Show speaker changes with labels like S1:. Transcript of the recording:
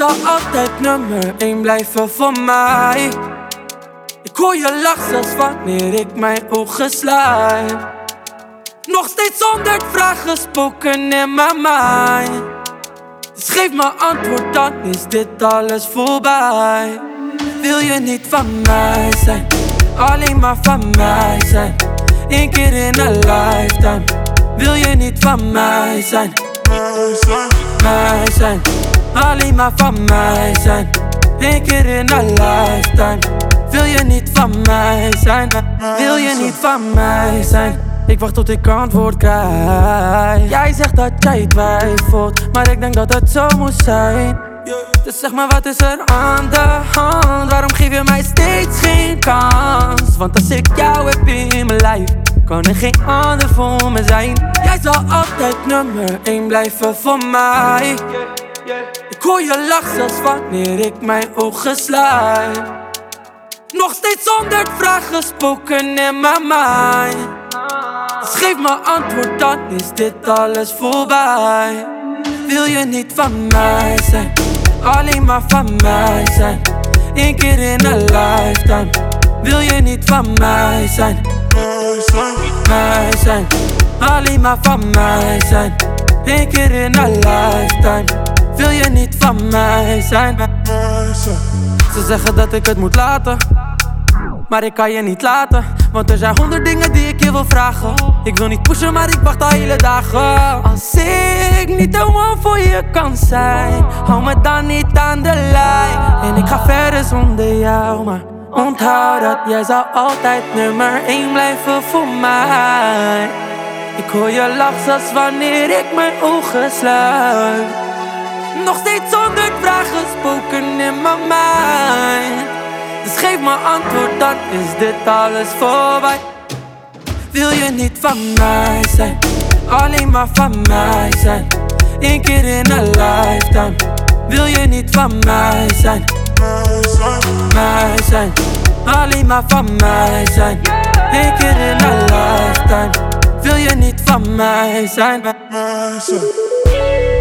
S1: zal altijd nummer 1 blijven voor mij. Ik hoor je lach zelfs wanneer ik mijn ogen sluit. Nog steeds 100 vragen spoken in mijn mind. Dus geef me antwoord, dan is dit alles voorbij. Wil je niet van mij zijn, alleen maar van mij zijn. 1 keer in een lifetime. Wil je niet van mij zijn, mij zijn, alleen maar van mij zijn. 1 keer in een lifetime. Wil je niet van mij zijn, wil je niet van mij zijn. Ik wacht tot ik antwoord krijg. Jij zegt dat jij twijfelt, maar ik denk dat het zo moet zijn. Dus zeg maar, wat is er aan de hand? Waarom geef je mij steeds geen kans? Want als ik jou heb in mijn lijf, kan er geen ander voor me zijn. Jij zal altijd nummer 1 blijven voor mij. Ik hoor je lach zelfs wanneer ik mijn ogen sluit. Nog steeds 100 vragen spoken in mijn mind. Dus geef me antwoord, dan is dit alles voorbij. Wil je niet van mij zijn, alleen maar van mij zijn. 1 keer in een lifetime. Wil je niet van mij zijn, mij zijn, alleen maar van mij zijn. 1 keer in een lifetime. Wil je niet van mij zijn. Ze zeggen dat ik het moet laten, maar ik kan je niet laten. Want er zijn 100 dingen die ik je wil vragen. Ik wil niet pushen, maar ik wacht al hele dagen. Als ik niet de one voor je kan zijn, hou me dan niet aan de lijn. En ik ga verder zonder jou, maar onthoud dat jij zal altijd nummer 1 blijven voor mij. Ik hoor je lach zelfs wanneer ik mijn ogen sluit. Nog steeds 100 vragen spoken in mijn mind. Dus geef me antwoord, dan is dit alles voorbij. Wil je niet van mij zijn, alleen maar van mij zijn. 1 keer in een lifetime. Wil je niet van mij zijn, mij zijn, alleen maar van mij zijn. 1 keer in een lifetime. Wil je niet van mij zijn,